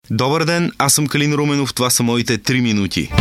Добър ден, аз съм Калин Руменов, това са моите 3 минути.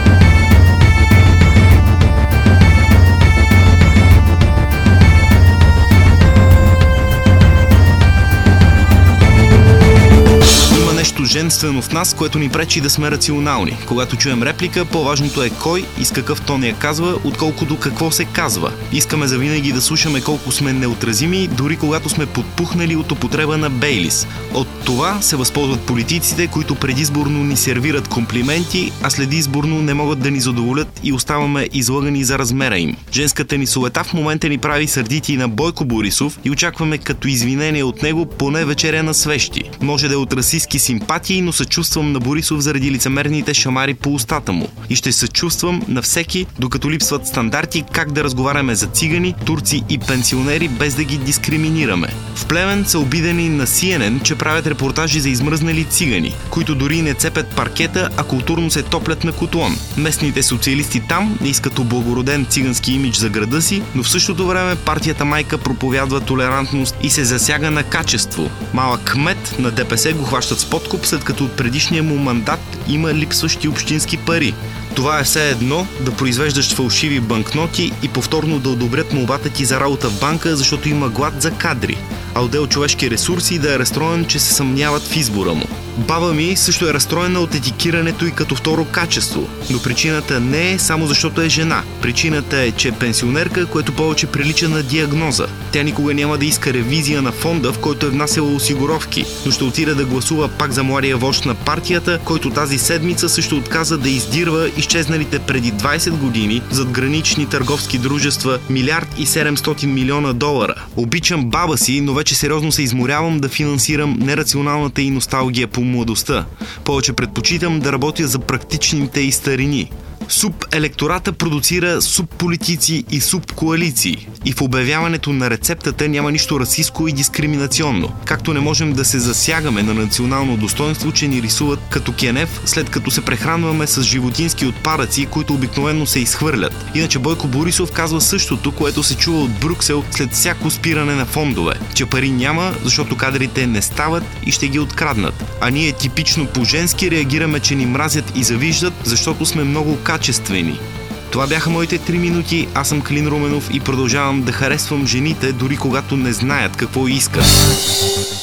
Нещо женствено в нас, което ни пречи да сме рационални. Когато чуем реплика, по-важното е кой и с какъв тон я казва, отколкото какво се казва. Искаме завинаги да слушаме колко сме неотразими, дори когато сме подпухнали от употреба на Бейлис. От това се възползват политиците, които предизборно ни сервират комплименти, а след изборно не могат да ни задоволят и оставаме излъгани за размера им. Женската ни суета в момента ни прави сърдити на Бойко Борисов и очакваме като извинение от него поне вечеря на свещи. Може да е от расистки симпатии, но съчувствам на Борисов заради лицемерните шамари по устата му. И ще съчувствам на всеки, докато липсват стандарти как да разговаряме за цигани, турци и пенсионери без да ги дискриминираме. В Плевен са обидени на CNN, че правят репортажи за измръзнали цигани, които дори не цепят паркета, а културно се топлят на котлон. Местните социалисти там не искат облагороден цигански имидж за града си, но в същото време партията майка проповядва толерантност и се засяга на качество. Малък кмет на ДПС го хващат с подкуп, след като от предишния му мандат има липсващи общински пари. Това е все едно да произвеждаш фалшиви банкноти и повторно да одобрят молбата ти за работа в банка, защото има глад за кадри. А отдел човешки ресурси да е разстроен, че се съмняват в избора му. Баба ми също е разстроена от етикирането и като второ качество, но причината не е само защото е жена. Причината е, че е пенсионерка, което повече прилича на диагноза. Тя никога няма да иска ревизия на фонда, в който е внасяла осигуровки, но ще отида да гласува пак за младия вожд на партията, който тази седмица също отказа да издирва изчезналите преди 20 години задгранични търговски дружества $1 700 милиона. Обичам баба си, но вече сериозно се изморявам да финансирам нерационалната и носталгия по младостта. Повече предпочитам да работя за практичните и старини. Субелектората продуцира субполитици и субкоалиции. И в обявяването на рецептата няма нищо расистко и дискриминационно. Както не можем да се засягаме на национално достоинство, че ни рисуват като кенеф, след като се прехранваме с животински отпадъци, които обикновено се изхвърлят. Иначе Бойко Борисов казва същото, което се чува от Брюксел след всяко спиране на фондове. Че пари няма, защото кадрите не стават и ще ги откраднат. А ние типично по-женски реагираме, че ни мразят и завиждат, защото сме много качествени. Това бяха моите 3 минути, аз съм Калин Руменов и продължавам да харесвам жените, дори когато не знаят какво искат.